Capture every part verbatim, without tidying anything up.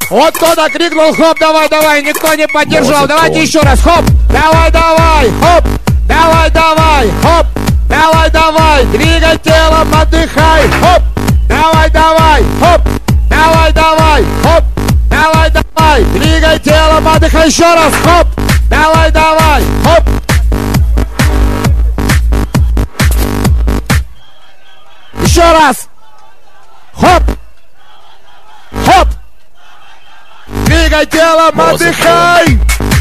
Вот кто-то крикнул, хоп, давай, давай, никто не поддержал. Давайте еще раз, хоп, давай, давай, хоп, давай, давай, хоп, давай, давай, двигай телом, отдыхай, хоп, давай, давай, хоп, давай, давай, хоп, давай, давай, двигай телом, отдыхай, еще раз, хоп, давай, давай, хоп. Еще раз, хоп, хоп. Двигай телом, отдыхай!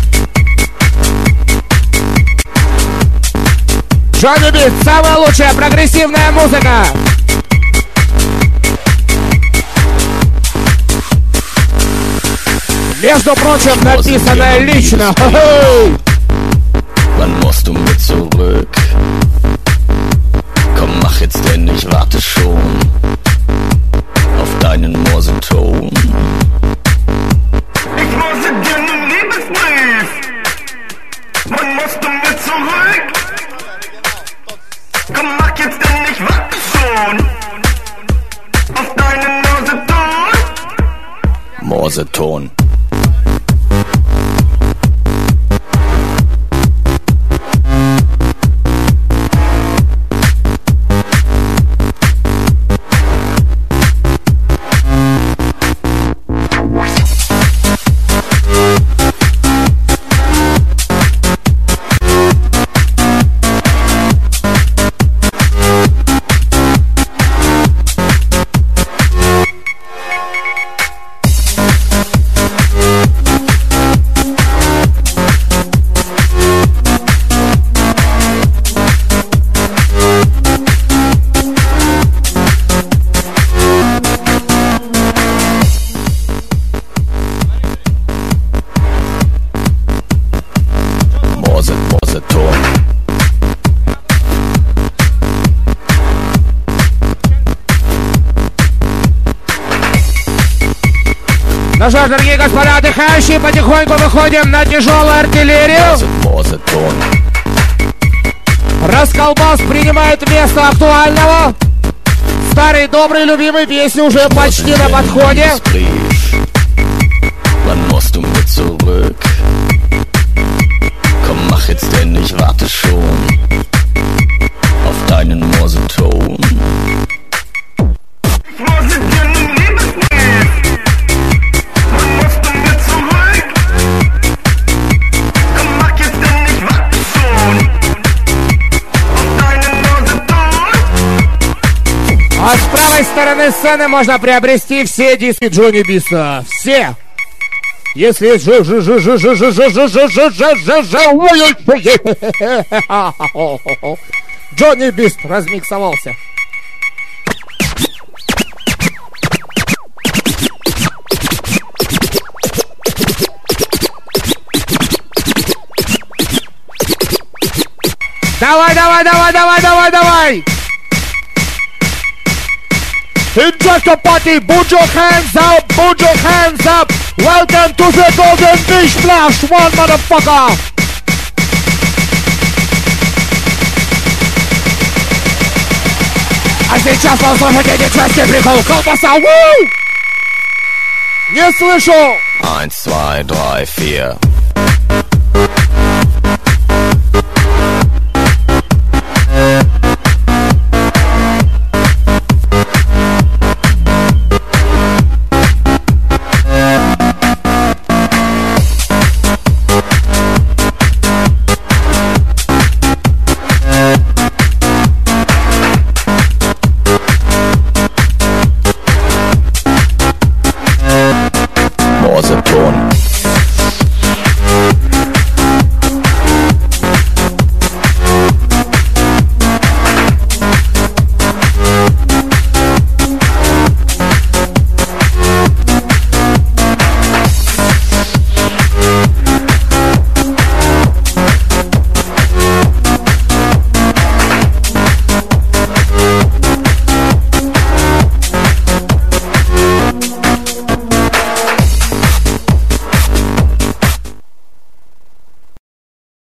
Джонни Бист, самая лучшая прогрессивная музыка! Между прочим, написанная лично! Wann musst du mit zurück? Komm, mach jetzt denn, ich warte schon auf deinen Morseton. Ich morse dir einen Liebesbrief. Wann musst du mir zurück? Komm, mach jetzt denn, ich warte schon auf deinen Morseton. Morseton. Ну что ж, дорогие господа отдыхающие, потихоньку выходим на тяжелую артиллерию. Расколбас принимает место актуального. Старый, добрый, любимый песни уже почти на подходе. Wann musst du mit zurück? Komm, mach jetzt denn, ich warte schon auf deinen Morseton. Ich morse dir einen Liebesbrief. Wann musst du mir zurück? Komm, mach jetzt denn, ich warte schon auf deinen Morseton. А с правой стороны сцены можно приобрести все диски Джонни Биста. Все. Если есть ж ж ж ж ж ж ж ж ж ж ж Джонни Бист размиксовался. Давай, давай, давай, давай, давай, давай! Injector party, put your hands up, put your hands up! Welcome to the Golden Beach Splash, one motherfucker! А сейчас послушайте диджейский прикол, колбаса, ву! Не слышу! Eins, zwei, drei, vier.